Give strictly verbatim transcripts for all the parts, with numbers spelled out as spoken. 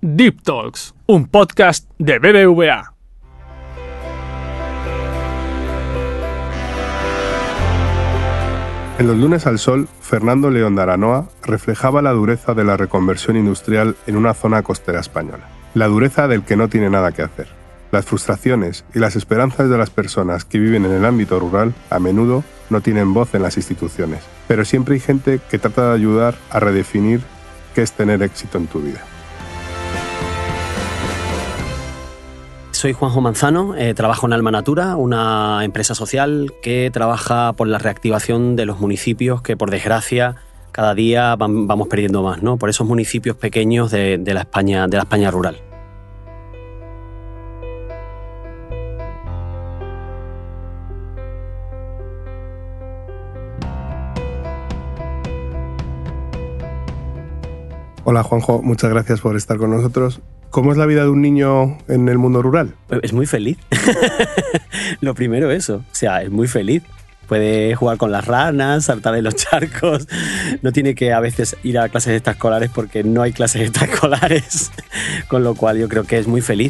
Deep Talks, un podcast de B B V A. En los lunes al sol, Fernando León de Aranoa reflejaba la dureza de la reconversión industrial en una zona costera española. La dureza del que no tiene nada que hacer. Las frustraciones y las esperanzas de las personas que viven en el ámbito rural a menudo no tienen voz en las instituciones, pero siempre hay gente que trata de ayudar a redefinir qué es tener éxito en tu vida. Soy Juanjo Manzano, eh, trabajo en Alma Natura, una empresa social que trabaja por la reactivación de los municipios que, por desgracia, cada día van, vamos perdiendo más, ¿no? Por esos municipios pequeños de, de la España, de la España rural. Hola Juanjo, muchas gracias por estar con nosotros. ¿Cómo es la vida de un niño en el mundo rural? Es muy feliz. Lo primero eso, o sea, es muy feliz. Puede jugar con las ranas, saltar en los charcos. No tiene que a veces ir a clases extraescolares porque no hay clases extraescolares. Con lo cual yo creo que es muy feliz.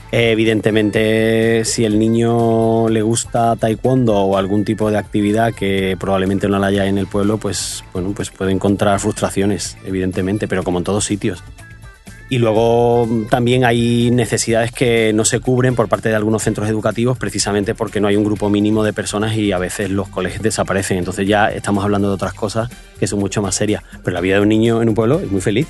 Evidentemente, si el niño le gusta taekwondo o algún tipo de actividad que probablemente no la haya en el pueblo, pues, bueno, pues puede encontrar frustraciones, evidentemente, pero como en todos sitios. Y luego también hay necesidades que no se cubren por parte de algunos centros educativos precisamente porque no hay un grupo mínimo de personas y a veces los colegios desaparecen. Entonces ya estamos hablando de otras cosas que son mucho más serias. Pero la vida de un niño en un pueblo es muy feliz.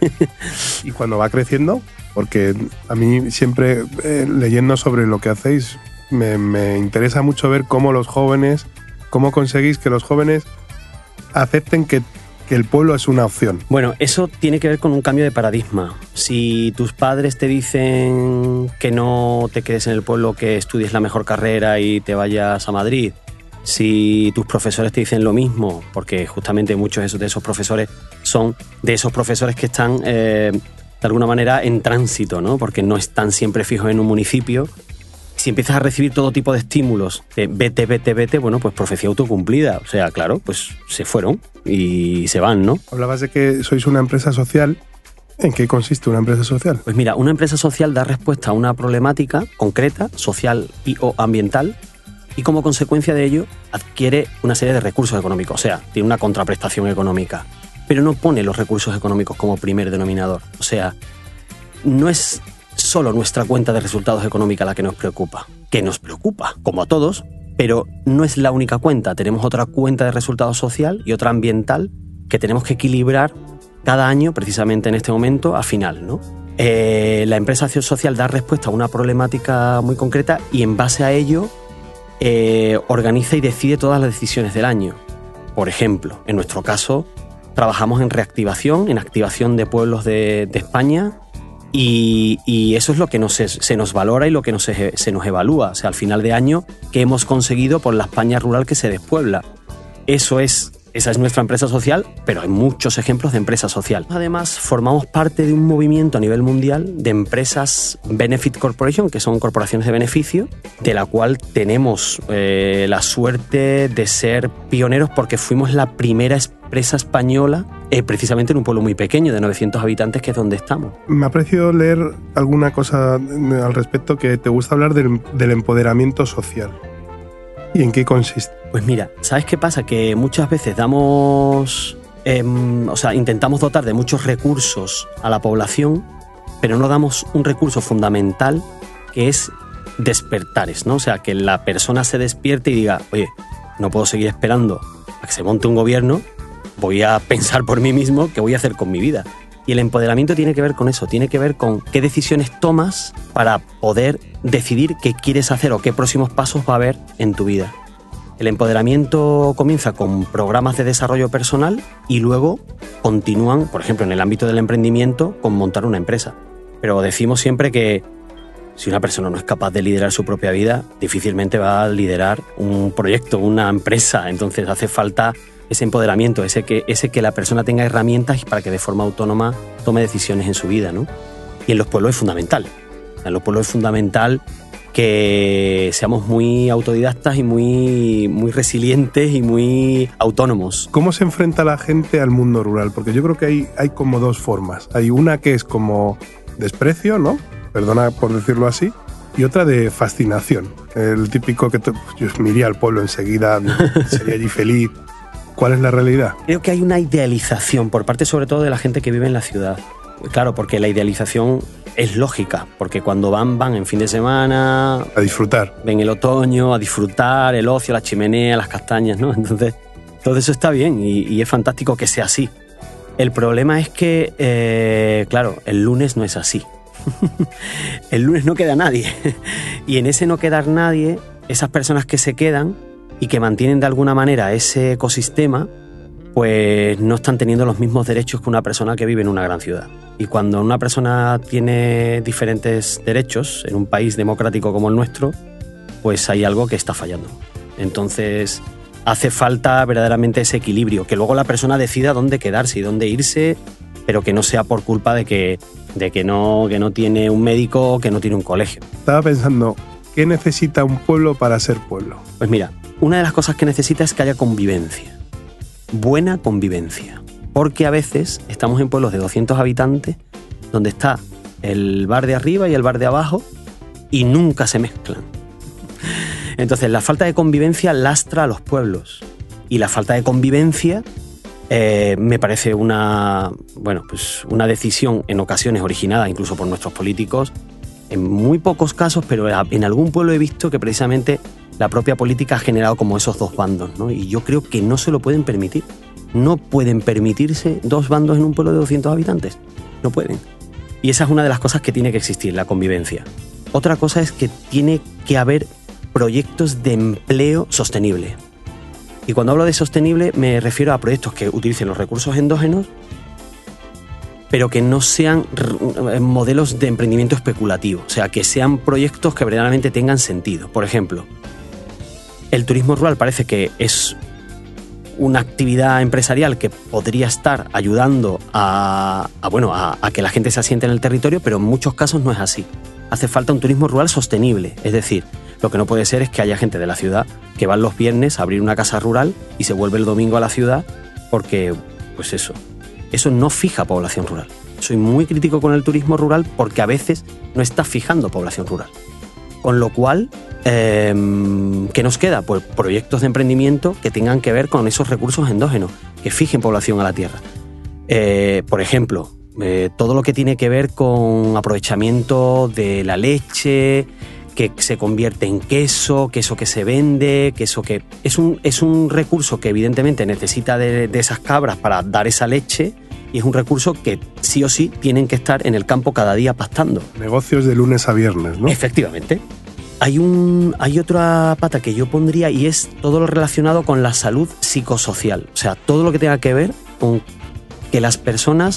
Y cuando va creciendo, porque a mí siempre eh, leyendo sobre lo que hacéis me, me interesa mucho ver cómo los jóvenes, cómo conseguís que los jóvenes acepten que que el pueblo es una opción. Bueno, eso tiene que ver con un cambio de paradigma. Si tus padres te dicen que no te quedes en el pueblo, que estudies la mejor carrera y te vayas a Madrid, si tus profesores te dicen lo mismo, porque justamente muchos de esos profesores son de esos profesores que están eh, de alguna manera en tránsito, ¿no? Porque no están siempre fijos en un municipio. Si empiezas a recibir todo tipo de estímulos de vete, vete, vete, bueno, pues profecía autocumplida. O sea, claro, pues se fueron y se van, ¿no? Hablabas de que sois una empresa social. ¿En qué consiste una empresa social? Pues mira, una empresa social da respuesta a una problemática concreta, social y o ambiental, y como consecuencia de ello adquiere una serie de recursos económicos. O sea, tiene una contraprestación económica, pero no pone los recursos económicos como primer denominador. O sea, no es solo nuestra cuenta de resultados económica la que nos preocupa, que nos preocupa, como a todos, pero no es la única cuenta. Tenemos otra cuenta de resultados social y otra ambiental que tenemos que equilibrar cada año, precisamente en este momento, al final, ¿no? Eh, la empresa social da respuesta a una problemática muy concreta y en base a ello eh, organiza y decide todas las decisiones del año. Por ejemplo, en nuestro caso, trabajamos en reactivación, en activación de pueblos de, de España. Y, y eso es lo que nos es, se nos valora y lo que nos se, se nos evalúa. O sea, al final de año, ¿qué hemos conseguido por la España rural que se despuebla? Eso es, esa es nuestra empresa social, pero hay muchos ejemplos de empresa social. Además, formamos parte de un movimiento a nivel mundial de empresas Benefit Corporation, que son corporaciones de beneficio, de la cual tenemos eh, la suerte de ser pioneros porque fuimos la primera empresa española eh, precisamente en un pueblo muy pequeño de novecientos habitantes, que es donde estamos. Me ha parecido leer alguna cosa al respecto que te gusta hablar del, del empoderamiento social. ¿Y en qué consiste? Pues mira, ¿sabes qué pasa? Que muchas veces damos, eh, o sea, intentamos dotar de muchos recursos a la población, pero no damos un recurso fundamental que es despertares, ¿no? O sea, que la persona se despierte y diga, oye, no puedo seguir esperando a que se monte un gobierno, voy a pensar por mí mismo qué voy a hacer con mi vida. Y el empoderamiento tiene que ver con eso, tiene que ver con qué decisiones tomas para poder decidir qué quieres hacer o qué próximos pasos va a haber en tu vida. El empoderamiento comienza con programas de desarrollo personal y luego continúan, por ejemplo, en el ámbito del emprendimiento, con montar una empresa. Pero decimos siempre que si una persona no es capaz de liderar su propia vida, difícilmente va a liderar un proyecto, una empresa. Entonces hace falta ese empoderamiento, ese que, ese que la persona tenga herramientas para que de forma autónoma tome decisiones en su vida, ¿no? Y en los pueblos es fundamental. En los pueblos es fundamental que seamos muy autodidactas y muy, muy resilientes y muy autónomos. ¿Cómo se enfrenta la gente al mundo rural? Porque yo creo que hay, hay como dos formas. Hay una que es como desprecio, ¿no? Perdona por decirlo así, y otra de fascinación. El típico que tú, yo me iría al pueblo enseguida, sería allí feliz. ¿Cuál es la realidad? Creo que hay una idealización por parte sobre todo de la gente que vive en la ciudad. Claro, porque la idealización es lógica, porque cuando van, van en fin de semana... A disfrutar. Ven el otoño, a disfrutar, el ocio, la chimenea, las castañas, ¿no? Entonces, todo eso está bien y, y es fantástico que sea así. El problema es que, eh, claro, el lunes no es así. El lunes no queda nadie. Y en ese no quedar nadie, esas personas que se quedan y que mantienen de alguna manera ese ecosistema, pues no están teniendo los mismos derechos que una persona que vive en una gran ciudad. Y cuando una persona tiene diferentes derechos en un país democrático como el nuestro, pues hay algo que está fallando. Entonces hace falta verdaderamente ese equilibrio, que luego la persona decida dónde quedarse y dónde irse, pero que no sea por culpa de que, de que, no, que no tiene un médico o que no tiene un colegio. Estaba pensando, ¿qué necesita un pueblo para ser pueblo? Pues mira, una de las cosas que necesita es que haya convivencia. Buena convivencia, porque a veces estamos en pueblos de doscientos habitantes donde está el bar de arriba y el bar de abajo y nunca se mezclan. Entonces la falta de convivencia lastra a los pueblos y la falta de convivencia eh, me parece una, bueno, pues una decisión en ocasiones originada incluso por nuestros políticos, en muy pocos casos, pero en algún pueblo he visto que precisamente la propia política ha generado como esos dos bandos, ¿no? Y yo creo que no se lo pueden permitir. No pueden permitirse dos bandos en un pueblo de doscientos habitantes. No pueden. Y esa es una de las cosas que tiene que existir, la convivencia. Otra cosa es que tiene que haber proyectos de empleo sostenible. Y cuando hablo de sostenible me refiero a proyectos que utilicen los recursos endógenos, pero que no sean modelos de emprendimiento especulativo. O sea, que sean proyectos que verdaderamente tengan sentido. Por ejemplo, el turismo rural parece que es una actividad empresarial que podría estar ayudando a, a, bueno, a, a que la gente se asiente en el territorio, pero en muchos casos no es así. Hace falta un turismo rural sostenible. Es decir, lo que no puede ser es que haya gente de la ciudad que va los viernes a abrir una casa rural y se vuelve el domingo a la ciudad porque, pues eso, eso no fija población rural. Soy muy crítico con el turismo rural porque a veces no está fijando población rural. Con lo cual, eh, ¿qué nos queda? Pues proyectos de emprendimiento que tengan que ver con esos recursos endógenos, que fijen población a la tierra. Eh, por ejemplo, eh, todo lo que tiene que ver con aprovechamiento de la leche, que se convierte en queso, queso que se vende, queso que... Es un, es un recurso que evidentemente necesita de, de esas cabras para dar esa leche y es un recurso que sí o sí tienen que estar en el campo cada día pastando. Negocios de lunes a viernes, ¿no? Efectivamente. Hay, un, hay otra pata que yo pondría y es todo lo relacionado con la salud psicosocial. O sea, todo lo que tenga que ver con que las personas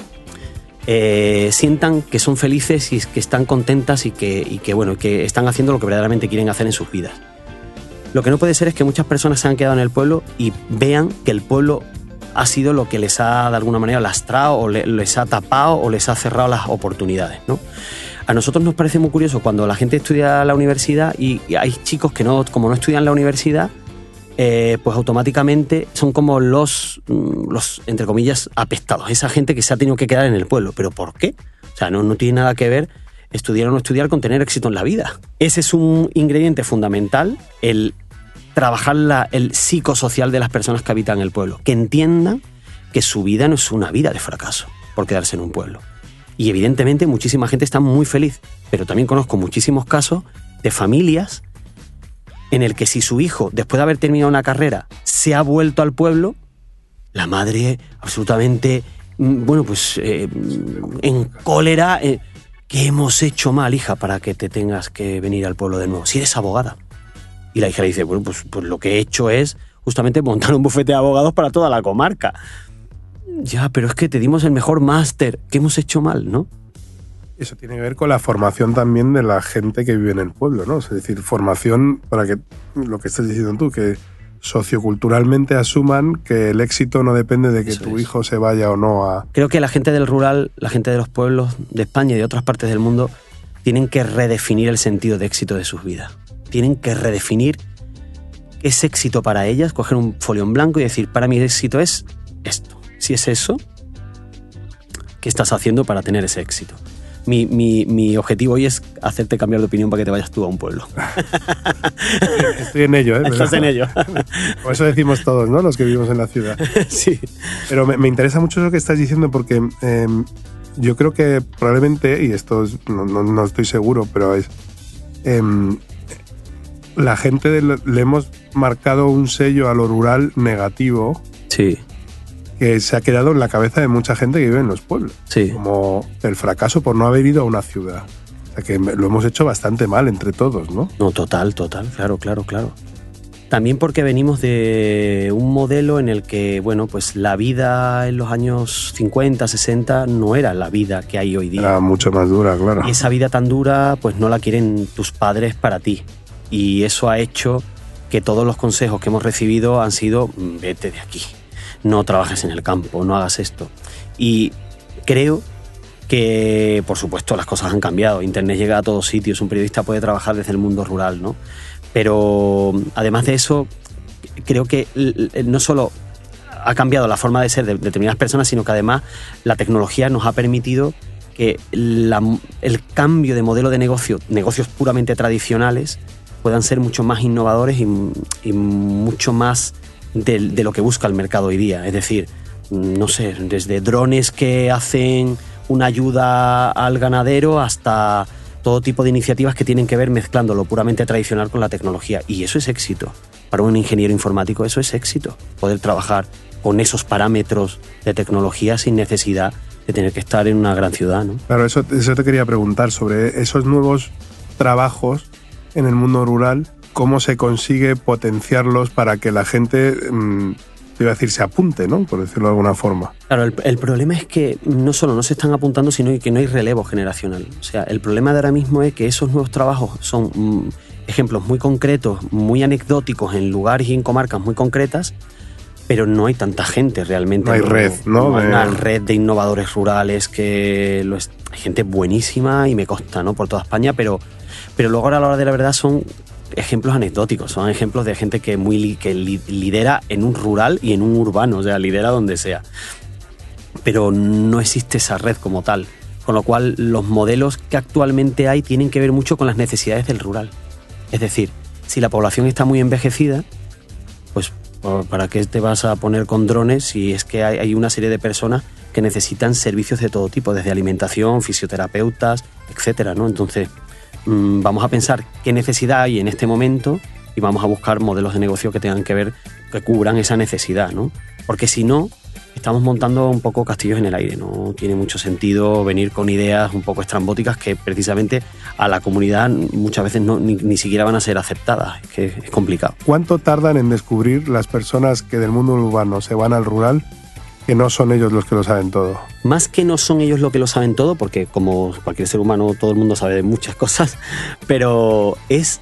eh, sientan que son felices y que están contentas y que, y que, bueno, que están haciendo lo que verdaderamente quieren hacer en sus vidas. Lo que no puede ser es que muchas personas se han quedado en el pueblo y vean que el pueblo ha sido lo que les ha de alguna manera lastrado o les ha tapado o les ha cerrado las oportunidades, ¿no? A nosotros nos parece muy curioso cuando la gente estudia la universidad y hay chicos que no, como no estudian la universidad, eh, pues automáticamente son como los, los, entre comillas, apestados. Esa gente que se ha tenido que quedar en el pueblo. ¿Pero por qué? O sea, no, no tiene nada que ver estudiar o no estudiar con tener éxito en la vida. Ese es un ingrediente fundamental, el trabajar la, el psicosocial de las personas que habitan el pueblo, que entiendan que su vida no es una vida de fracaso por quedarse en un pueblo. Y evidentemente muchísima gente está muy feliz, pero también conozco muchísimos casos de familias en el que si su hijo, después de haber terminado una carrera, se ha vuelto al pueblo, la madre absolutamente, bueno, pues eh, en cólera, eh, ¿qué hemos hecho mal, hija, para que te tengas que venir al pueblo de nuevo? Si eres abogada. Y la hija le dice, bueno, pues, pues lo que he hecho es justamente montar un bufete de abogados para toda la comarca. Ya, pero es que te dimos el mejor máster. ¿Qué hemos hecho mal, no? Eso tiene que ver con la formación también de la gente que vive en el pueblo, ¿no? Es decir, formación para que, lo que estás diciendo tú, que socioculturalmente asuman que el éxito no depende de que Eso tu es. hijo se vaya o no a... Creo que la gente del rural, la gente de los pueblos de España y de otras partes del mundo tienen que redefinir el sentido de éxito de sus vidas. Tienen que redefinir qué es éxito para ellas, coger un folio en blanco y decir, para mí el éxito es esto. Si es eso, ¿qué estás haciendo para tener ese éxito? mi, mi, mi objetivo hoy es hacerte cambiar de opinión para que te vayas tú a un pueblo. Estoy en ello, ¿eh? Estás en ello. Por eso decimos todos, ¿no? Los que vivimos en la ciudad. Sí. Pero me, me interesa mucho lo que estás diciendo porque eh, yo creo que probablemente, y esto es, no, no, no estoy seguro, pero es... Eh, la gente de, le hemos marcado un sello a lo rural negativo. Sí. Que se ha quedado en la cabeza de mucha gente que vive en los pueblos. Sí. Como el fracaso por no haber ido a una ciudad. O sea, que lo hemos hecho bastante mal entre todos, ¿no? No, total, total, claro, claro, claro. También porque venimos de un modelo en el que, bueno, pues la vida en los años cincuenta, sesenta no era la vida que hay hoy día. Era mucho más dura, claro. Y esa vida tan dura, pues no la quieren tus padres para ti. Y eso ha hecho que todos los consejos que hemos recibido han sido, vete de aquí. No trabajes en el campo, no hagas esto. Y creo que, por supuesto, las cosas han cambiado. Internet llega a todos sitios, un periodista puede trabajar desde el mundo rural, ¿no? Pero, además de eso, creo que no solo ha cambiado la forma de ser de determinadas personas, sino que además la tecnología nos ha permitido que la, el cambio de modelo de negocio, negocios puramente tradicionales, puedan ser mucho más innovadores y, y mucho más de, de lo que busca el mercado hoy día. Es decir, no sé, desde drones que hacen una ayuda al ganadero hasta todo tipo de iniciativas que tienen que ver mezclando lo puramente tradicional con la tecnología. Y eso es éxito. Para un ingeniero informático eso es éxito. Poder trabajar con esos parámetros de tecnología sin necesidad de tener que estar en una gran ciudad, ¿no? Claro, eso, eso te quería preguntar sobre esos nuevos trabajos en el mundo rural. ¿Cómo se consigue potenciarlos para que la gente, mmm, te iba a decir, se apunte, ¿no? Por decirlo de alguna forma. Claro, el, el problema es que no solo no se están apuntando, sino que no hay relevo generacional. O sea, el problema de ahora mismo es que esos nuevos trabajos son mmm, ejemplos muy concretos, muy anecdóticos en lugares y en comarcas muy concretas, pero no hay tanta gente realmente. No hay red, ¿no? No hay una red de innovadores rurales que lo es, hay gente buenísima y me consta, ¿no? Por toda España, pero, pero luego a la hora de la verdad son ejemplos anecdóticos, son ejemplos de gente que, muy, que lidera en un rural y en un urbano, o sea, lidera donde sea. Pero no existe esa red como tal, con lo cual los modelos que actualmente hay tienen que ver mucho con las necesidades del rural. Es decir, si la población está muy envejecida, pues ¿para qué te vas a poner con drones si es que hay, hay una serie de personas que necesitan servicios de todo tipo, desde alimentación, fisioterapeutas, etcétera, ¿no? Entonces, mmm, vamos a pensar qué necesidad hay en este momento y vamos a buscar modelos de negocio que tengan que ver, que cubran esa necesidad, ¿no? Porque si no, estamos montando un poco castillos en el aire. No tiene mucho sentido venir con ideas un poco estrambóticas que precisamente a la comunidad muchas veces no, ni, ni siquiera van a ser aceptadas. Es que es complicado. ¿Cuánto tardan en descubrir las personas que del mundo urbano se van al rural que no son ellos los que lo saben todo? Más que no son ellos los que lo saben todo, porque como cualquier ser humano todo el mundo sabe de muchas cosas, pero es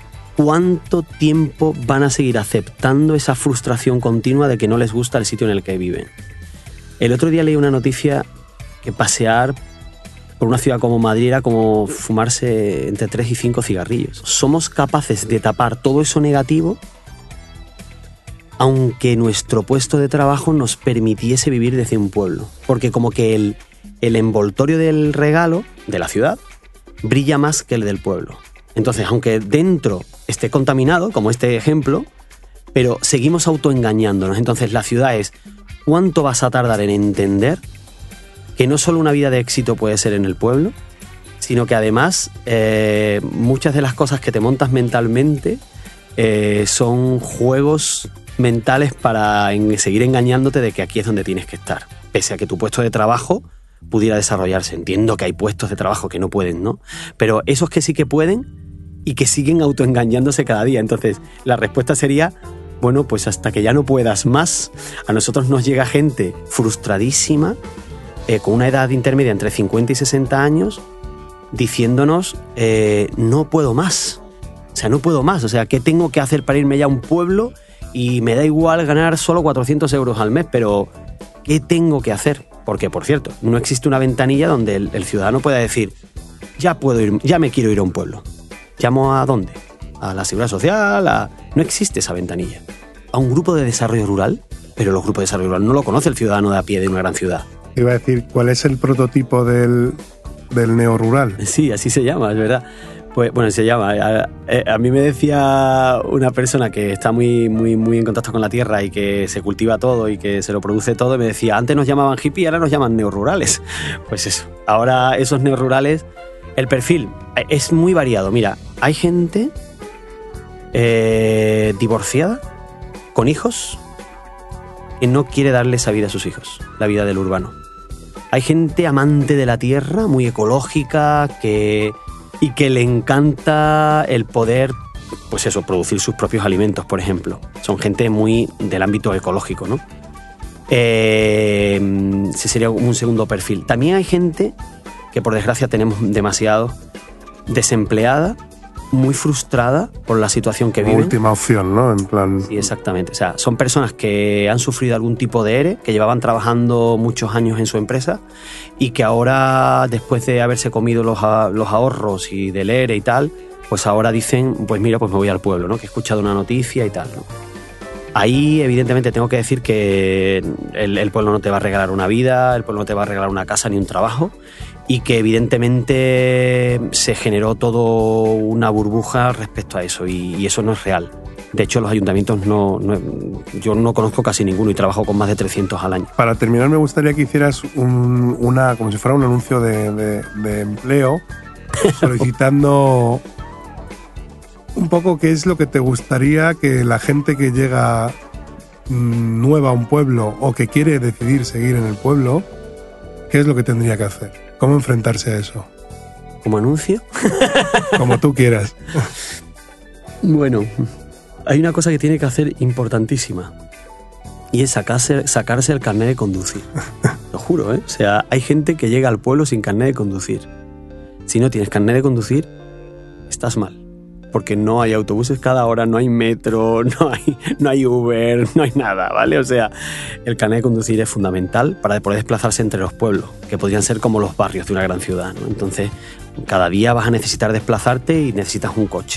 cuánto tiempo van a seguir aceptando esa frustración continua de que no les gusta el sitio en el que viven. El otro día leí una noticia que pasear por una ciudad como Madrid era como fumarse entre tres y cinco cigarrillos. Somos capaces de tapar todo eso negativo aunque nuestro puesto de trabajo nos permitiese vivir desde un pueblo. Porque como que el, el envoltorio del regalo de la ciudad brilla más que el del pueblo. Entonces, aunque dentro esté contaminado, como este ejemplo, pero seguimos autoengañándonos. Entonces, la ciudad es cuánto vas a tardar en entender que no solo una vida de éxito puede ser en el pueblo, sino que además eh, muchas de las cosas que te montas mentalmente eh, son juegos mentales para en, seguir engañándote de que aquí es donde tienes que estar, pese a que tu puesto de trabajo pudiera desarrollarse. Entiendo que hay puestos de trabajo que no pueden, ¿no? Pero esos que sí que pueden y que siguen autoengañándose cada día. Entonces, la respuesta sería, bueno, pues hasta que ya no puedas más. A nosotros nos llega gente frustradísima, eh, con una edad intermedia entre cincuenta y sesenta años, diciéndonos, eh, no puedo más. O sea, no puedo más. O sea, ¿qué tengo que hacer para irme ya a un pueblo? Y me da igual ganar solo cuatrocientos euros al mes, pero ¿qué tengo que hacer? Porque, por cierto, no existe una ventanilla donde el, el ciudadano pueda decir, ya puedo ir, ya me quiero ir a un pueblo. ¿Llamo a dónde? ¿A la Seguridad Social? A... No existe esa ventanilla. A un grupo de desarrollo rural, pero los grupos de desarrollo rural no lo conoce el ciudadano de a pie de una gran ciudad. Iba a decir, ¿cuál es el prototipo del del neorural. Sí, así se llama, es verdad. Pues bueno, se llama. A, a mí me decía una persona que está muy, muy, muy en contacto con la tierra y que se cultiva todo y que se lo produce todo, me decía, antes nos llamaban hippie, ahora nos llaman neorurales. Pues eso, ahora esos neorurales, el perfil es muy variado. Mira, hay gente eh, divorciada, con hijos, que no quiere darle esa vida a sus hijos, la vida del urbano. Hay gente amante de la tierra, muy ecológica, que... y que le encanta el poder, pues eso, producir sus propios alimentos, por ejemplo. Son gente muy del ámbito ecológico, ¿no? Eh, ese sería un segundo perfil. También hay gente, que por desgracia tenemos demasiado, desempleada, muy frustrada por la situación que viven. Última opción, ¿no? En plan... Sí, exactamente. O sea, son personas que han sufrido algún tipo de E R E, que llevaban trabajando muchos años en su empresa y que ahora, después de haberse comido los, los ahorros y del E R E y tal, pues ahora dicen, pues mira, pues me voy al pueblo, ¿no? Que he escuchado una noticia y tal, ¿no? Ahí, evidentemente, tengo que decir que el, el pueblo no te va a regalar una vida, el pueblo no te va a regalar una casa ni un trabajo, y que evidentemente se generó todo una burbuja respecto a eso, y, y eso no es real. De hecho, los ayuntamientos no, no... Yo no conozco casi ninguno y trabajo con más de trescientos al año. Para terminar, me gustaría que hicieras un, una, como si fuera un anuncio de, de, de empleo, solicitando un poco qué es lo que te gustaría que la gente que llega nueva a un pueblo o que quiere decidir seguir en el pueblo, qué es lo que tendría que hacer. ¿Cómo enfrentarse a eso? ¿Como anuncio? Como tú quieras. Bueno, hay una cosa que tiene que hacer importantísima, y es sacarse, sacarse el carnet de conducir. Lo juro, ¿eh? O sea, hay gente que llega al pueblo sin carnet de conducir. Si no tienes carnet de conducir, estás mal. Porque no hay autobuses cada hora, no hay metro, no hay, no hay Uber, no hay nada, ¿vale? O sea, el carnet de conducir es fundamental para poder desplazarse entre los pueblos, que podrían ser como los barrios de una gran ciudad, ¿no? Entonces, cada día vas a necesitar desplazarte y necesitas un coche.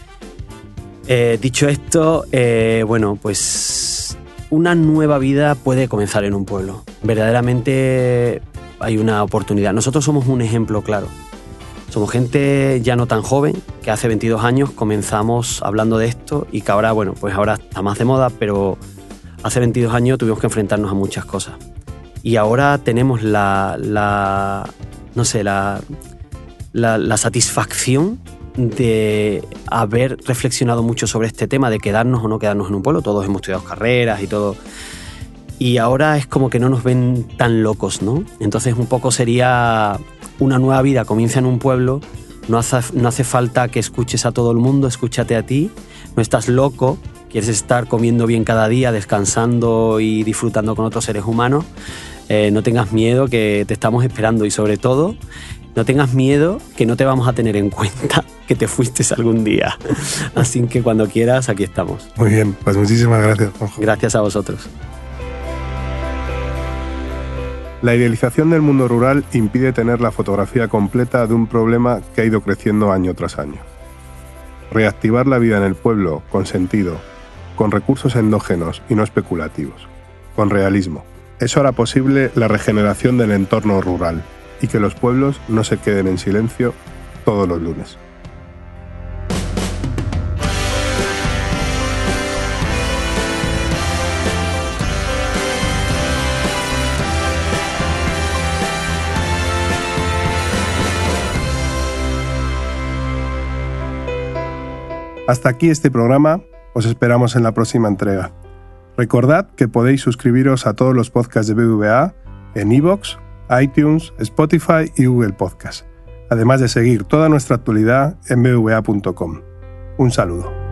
Eh, dicho esto, eh, bueno, pues una nueva vida puede comenzar en un pueblo. Verdaderamente hay una oportunidad. Nosotros somos un ejemplo claro. Somos gente ya no tan joven, que hace veintidós años comenzamos hablando de esto y que ahora, bueno, pues ahora está más de moda, pero hace veintidós años tuvimos que enfrentarnos a muchas cosas. Y ahora tenemos la, la no sé, la, la, la satisfacción de haber reflexionado mucho sobre este tema, de quedarnos o no quedarnos en un pueblo. Todos hemos estudiado carreras y todo. Y ahora es como que no nos ven tan locos, ¿no? Entonces un poco sería... Una nueva vida comienza en un pueblo, no hace, no hace falta que escuches a todo el mundo, escúchate a ti, no estás loco, quieres estar comiendo bien cada día, descansando y disfrutando con otros seres humanos, eh, no tengas miedo, que te estamos esperando, y sobre todo, no tengas miedo, que no te vamos a tener en cuenta que te fuiste algún día. Así que cuando quieras, aquí estamos. Muy bien, pues muchísimas gracias, Juanjo. Gracias a vosotros. La idealización del mundo rural impide tener la fotografía completa de un problema que ha ido creciendo año tras año. Reactivar la vida en el pueblo con sentido, con recursos endógenos y no especulativos, con realismo. Eso hará posible la regeneración del entorno rural y que los pueblos no se queden en silencio todos los lunes. Hasta aquí este programa, os esperamos en la próxima entrega. Recordad que podéis suscribiros a todos los podcasts de B B V A en iVoox, iTunes, Spotify y Google Podcast, además de seguir toda nuestra actualidad en b v a punto com. Un saludo.